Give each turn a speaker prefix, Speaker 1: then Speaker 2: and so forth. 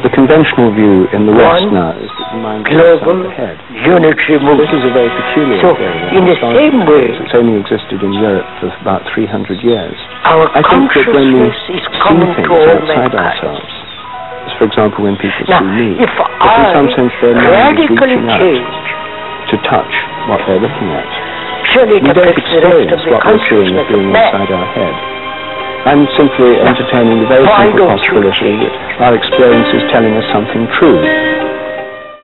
Speaker 1: The conventional view in the West now is that the mind goes outside the head.
Speaker 2: Unitary movement.
Speaker 1: This is a very peculiar way.
Speaker 2: In the same way,
Speaker 1: it's only existed in Europe for about 300 years.
Speaker 2: Our
Speaker 1: I think that when we
Speaker 2: is
Speaker 1: see
Speaker 2: common
Speaker 1: things
Speaker 2: to all
Speaker 1: outside
Speaker 2: mankind.
Speaker 1: ourselves, as for example when people
Speaker 2: Now,
Speaker 1: see me,
Speaker 2: if
Speaker 1: that in some sense their mind is
Speaker 2: radically
Speaker 1: reaching out
Speaker 2: change,
Speaker 1: to touch what they're looking at.
Speaker 2: surely it
Speaker 1: We don't
Speaker 2: affects the rest
Speaker 1: experience
Speaker 2: of the
Speaker 1: what we're seeing
Speaker 2: consciousness
Speaker 1: as
Speaker 2: of
Speaker 1: being
Speaker 2: man.
Speaker 1: inside our head. I'm simply entertaining the very
Speaker 2: Why
Speaker 1: simple
Speaker 2: don't you
Speaker 1: possibility
Speaker 2: change?
Speaker 1: that our experience is telling us something true.